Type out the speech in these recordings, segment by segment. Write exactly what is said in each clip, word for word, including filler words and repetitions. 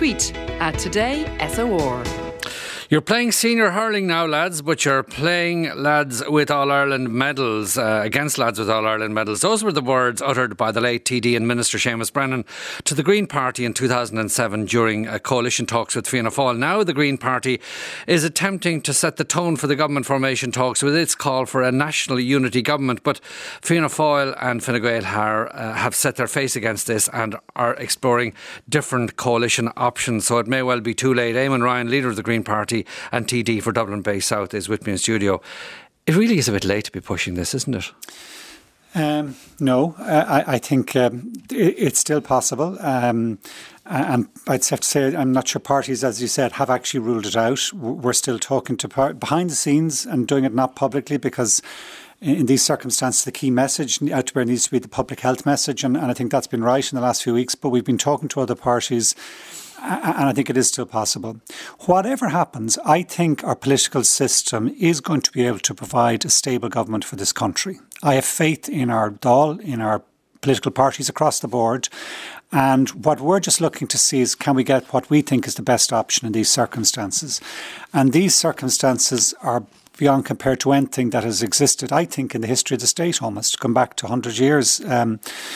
tweet at Today S O R. You're playing senior hurling now, lads, but you're playing lads with All-Ireland medals, uh, against lads with All-Ireland medals. Those were the words uttered by the late T D and Minister Seamus Brennan to the Green Party in two thousand seven during uh, coalition talks with Fianna Fáil. Now the Green Party is attempting to set the tone for the government formation talks with its call for a national unity government. But Fianna Fáil and Fine Gael uh, have set their face against this and are exploring different coalition options. So it may well be too late. Eamon Ryan, leader of the Green Party and T D for Dublin Bay South, is with me in studio. It really is a bit late to be pushing this, isn't it? Um, no, I, I think um, it, it's still possible. Um, and I'd have to say, I'm not sure parties, as you said, have actually ruled it out. We're still talking to par- behind the scenes and doing it not publicly, because in these circumstances, the key message out there needs to be the public health message. And, and I think that's been right in the last few weeks. But we've been talking to other parties, and I think it is still possible. Whatever happens, I think our political system is going to be able to provide a stable government for this country. I have faith in our Dáil, in our political parties across the board. And what we're just looking to see is, can we get what we think is the best option in these circumstances? And these circumstances are beyond compared to anything that has existed, I think, in the history of the state, almost, come back to one hundred years. Um,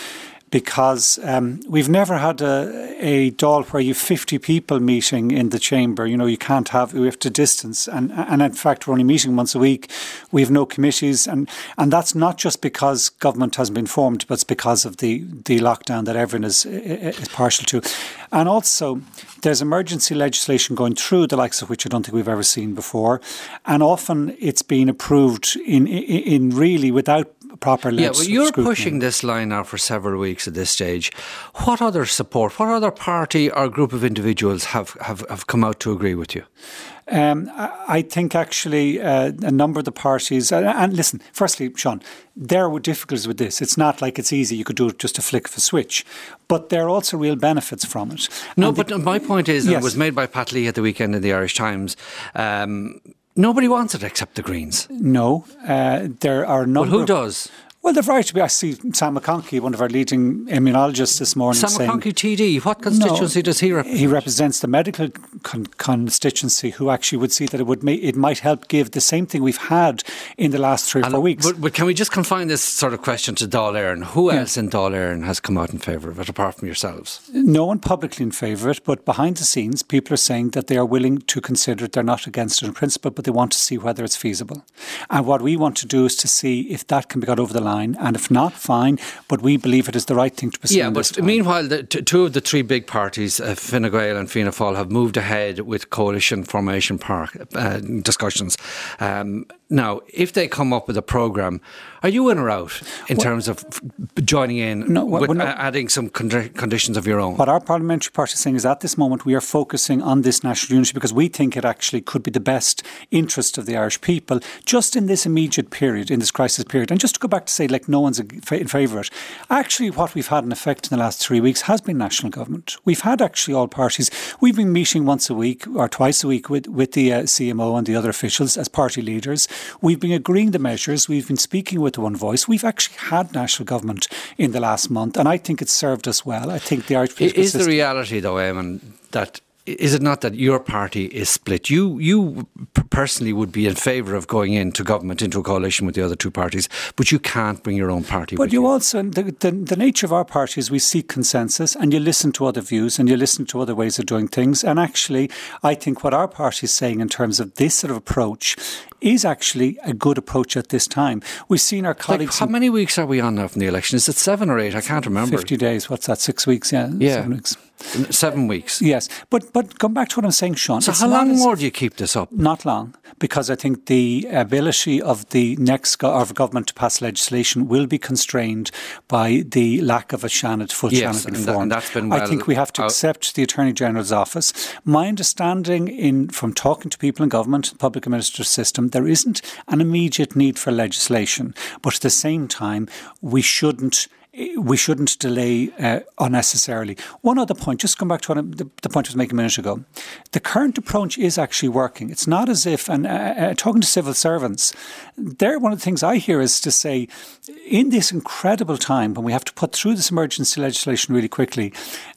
Because um, we've never had a, a Dáil where you've fifty people meeting in the chamber. You know, you can't have, we have to distance. And, and in fact, we're only meeting once a week. We have no committees. And, and that's not just because government hasn't been formed, but it's because of the, the lockdown that everyone is, is partial to. And also, there's emergency legislation going through, the likes of which I don't think we've ever seen before. And often it's been approved in, in, in really without proper Yeah, well, you're scrutiny. pushing this line now for several weeks at this stage. What other support, what other party or group of individuals have, have, have come out to agree with you? Um, I think actually uh, a number of the parties, uh, and listen, firstly, Sean, there were difficulties with this. It's not like it's easy, you could do it just a flick of a switch. But there are also real benefits from it. No, and but the, my point is, yes. It was made by Pat Lee at the weekend in the Irish Times. Um, nobody wants it except the Greens. No, uh, there are a number. Well, who does? Well, they're right to be. I see Sam McConkey, one of our leading immunologists this morning, Sam saying, McConkey T D, what constituency no, does he represent? He represents the medical con- constituency, who actually would see that it would make, it might help give the same thing we've had in the last three or and, four weeks. But, but can we just confine this sort of question to Dáil Éireann? Who yeah. else in Dáil Éireann has come out in favour of it, apart from yourselves? No one publicly in favour of it, but behind the scenes, people are saying that they are willing to consider it. They're not against it in principle, but they want to see whether it's feasible. And what we want to do is to see if that can be got over the line, and if not, fine, but we believe it is the right thing to pursue. Yeah, but meanwhile, the, t- two of the three big parties, uh, Fine Gael and Fianna Fáil, have moved ahead with coalition formation park, uh, discussions. Um, now, if they come up with a programme, are you in or out in what? terms of f- joining in no, with no, uh, adding some con- conditions of your own? What our parliamentary party is saying is, at this moment we are focusing on this national unity because we think it actually could be the best interest of the Irish people just in this immediate period, in this crisis period. And just to go back to say, like, no one's in favour of it. Actually, what we've had in effect in the last three weeks has been national government. We've had actually all parties. We've been meeting once a week or twice a week with, with the uh, C M O and the other officials as party leaders. We've been agreeing the measures. We've been speaking with one voice. We've actually had national government in the last month, and I think it's served us well. I think the Irish political Is system... the reality, though, Eamon, that is it not that your party is split? You you personally would be in favour of going into government, into a coalition with the other two parties, but you can't bring your own party but with you. you also, the, the, the nature of our party is we seek consensus, and you listen to other views and you listen to other ways of doing things. And actually, I think what our party is saying in terms of this sort of approach is actually a good approach at this time. We've seen our colleagues... Like, how many weeks are we on now from the election? Is it seven or eight? I can't remember. fifty days. What's that? Six weeks? Yeah. Yeah. Seven weeks. Seven weeks. Yes. But but come back to what I'm saying, Sean. So how long more do you keep this up? Not long, because I think the ability of the next go- of government to pass legislation will be constrained by the lack of a Seanad, full yes, Seanad and, reform. that, and that's been well I think we have to out. accept the Attorney General's office. My understanding in from talking to people in government, the public administrative system, there isn't an immediate need for legislation. But at the same time, we shouldn't we shouldn't delay uh, unnecessarily. One other point, just come back to what I, the, the point I was making a minute ago. The current approach is actually working. It's not as if, and uh, uh, talking to civil servants, there one of the things I hear is to say, in this incredible time when we have to put through this emergency legislation really quickly,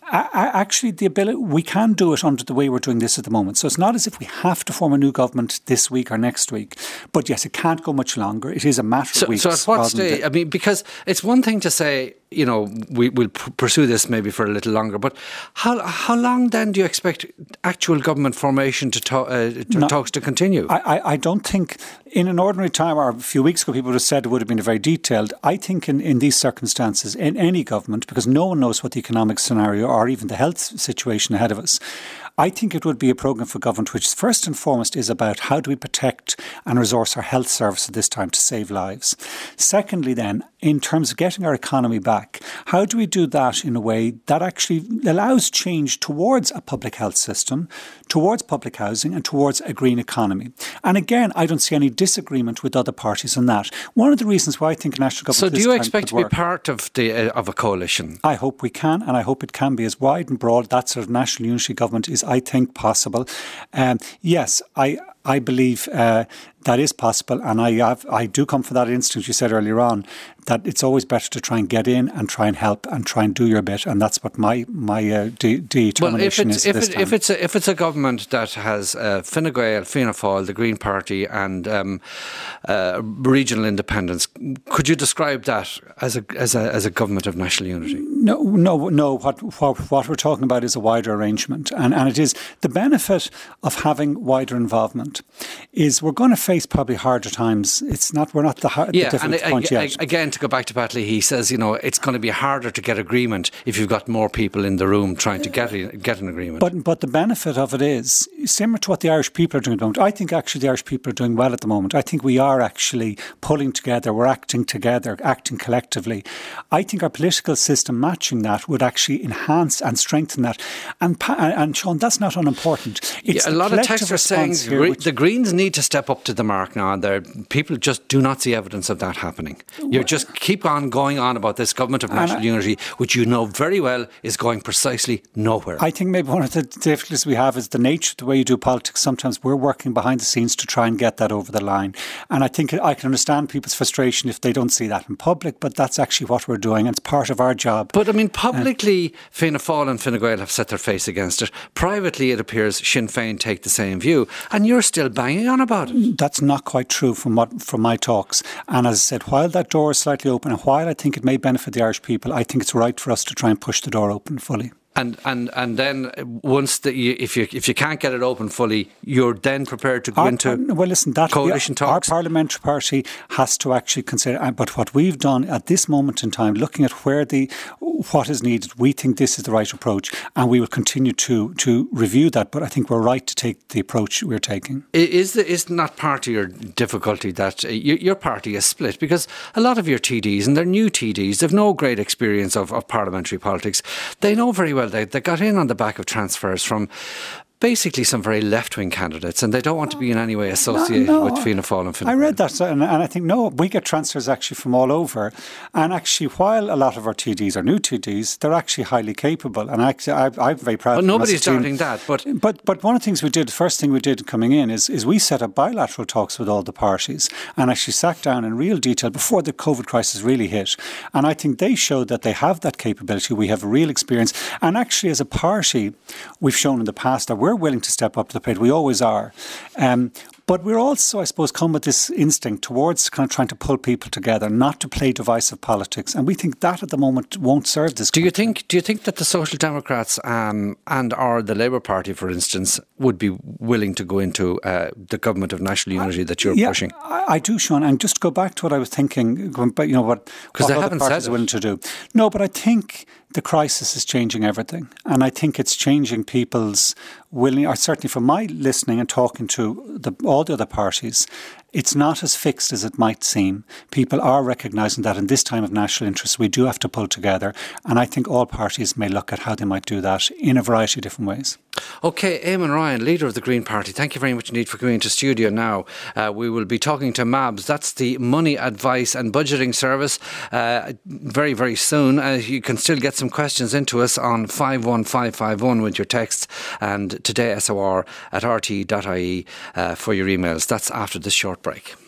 I, I, actually, the ability we can do it under the way we're doing this at the moment. So it's not as if we have to form a new government this week or next week. But yes, it can't go much longer. It is a matter so, of weeks. So at what stage? I mean, because it's one thing to say, you know, we, we'll p- pursue this maybe for a little longer. But how how long then do you expect actual government formation to, to, uh, to no, talks to continue? I, I, I don't think in an ordinary time, or a few weeks ago, people would have said it would have been very detailed. I think in, in these circumstances, in any government, because no one knows what the economic scenario or even the health situation ahead of us, I think it would be a programme for government which first and foremost is about how do we protect and resource our health service at this time to save lives. Secondly then, in terms of getting our economy back, how do we do that in a way that actually allows change towards a public health system, towards public housing and towards a green economy? And again, I don't see any disagreement with other parties on that. One of the reasons why I think national government... So do you expect to be part of the uh, of a coalition? I hope we can, and I hope it can be as wide and broad. That sort of national unity government is, I think, possible. Um, yes, I I believe uh, that is possible, and I have, I do come from that instinct you said earlier on, that it's always better to try and get in and try and help and try and do your bit, and that's what my my uh, de- determination well, is if this it, time. If it's a, if it's a government that has uh, Fine Gael, Fianna Fáil, the Green Party, and um, uh, regional independence, could you describe that as a as a as a government of national unity? No, no, no. What what what we're talking about is a wider arrangement, and and it is the benefit of having wider involvement. Is we're going to face probably harder times. It's not we're not the, hard, yeah, the difficult and point a, yet. A, again, to go back to Pat Leahy, he says, you know, it's going to be harder to get agreement if you've got more people in the room trying to get a, get an agreement. But but the benefit of it is similar to what the Irish people are doing at the moment. I think actually the Irish people are doing well at the moment. I think we are actually pulling together. We're acting together, acting collectively. I think our political system matching that would actually enhance and strengthen that. And and, and Sean, that's not unimportant. It's yeah, a lot of texts are saying here, the Greens need to step up to the mark now, and there people just do not see evidence of that happening. You just keep on going on about this government of national unity, which you know very well is going precisely nowhere. I think maybe one of the difficulties we have is the nature of the way you do politics. Sometimes we're working behind the scenes to try and get that over the line. And I think I can understand people's frustration if they don't see that in public, but that's actually what we're doing. And it's part of our job. But I mean, publicly, uh, Fianna Fáil and Fine Gael have set their face against it. Privately, it appears Sinn Féin take the same view. And you're still banging on about it. That's not quite true from what from my talks. And as I said, while that door is slightly open and while I think it may benefit the Irish people, I think it's right for us to try and push the door open fully. And and and then once the, you, if you if you can't get it open fully, you're then prepared to go our, into well, listen, that, coalition the, talks. Our parliamentary party has to actually consider. But what we've done at this moment in time, looking at where the what is needed, we think this is the right approach, and we will continue to to review that. But I think we're right to take the approach we're taking. Is the, is not part of your difficulty that uh, your, your party is split? Because a lot of your T Ds, and they're new T Ds, they've no great experience of, of parliamentary politics. They know very well They, they got in on the back of transfers from basically some very left-wing candidates, and they don't want to be in any way associated no, no, with Fianna Fáil and Fine Gael. I read that, and, and I think, no, we get transfers actually from all over. And actually, while a lot of our T Ds are new T Ds, they're actually highly capable. And actually, I, I'm very proud well, of them. Nobody's doubting that. But, but but one of the things we did, the first thing we did coming in is, is we set up bilateral talks with all the parties and actually sat down in real detail before the COVID crisis really hit. And I think they showed that they have that capability. We have real experience. And actually, as a party, we've shown in the past that we're We're willing to step up to the plate. We always are. Um, but we're also, I suppose, come with this instinct towards kind of trying to pull people together, not to play divisive politics. And we think that at the moment won't serve this country. Do you think, do you think that the Social Democrats um, and or the Labour Party, for instance, would be willing to go into uh, the government of national unity that you're yeah, pushing? I, I do, Sean. And just to go back to what I was thinking, you know, what, what they other haven't parties said are willing to do. No, but I think the crisis is changing everything. And I think it's changing people's willing, or certainly from my listening and talking to the, all the other parties, it's not as fixed as it might seem. People are recognising that in this time of national interest, we do have to pull together. And I think all parties may look at how they might do that in a variety of different ways. OK, Eamon Ryan, leader of the Green Party, thank you very much indeed for coming into studio now. Uh, we will be talking to M A B S, that's the Money Advice and Budgeting Service, uh, very, very soon. Uh, you can still get some questions into us on five one five five one with your texts, and today S O R at r t dot I E uh, for your emails. That's after this short break.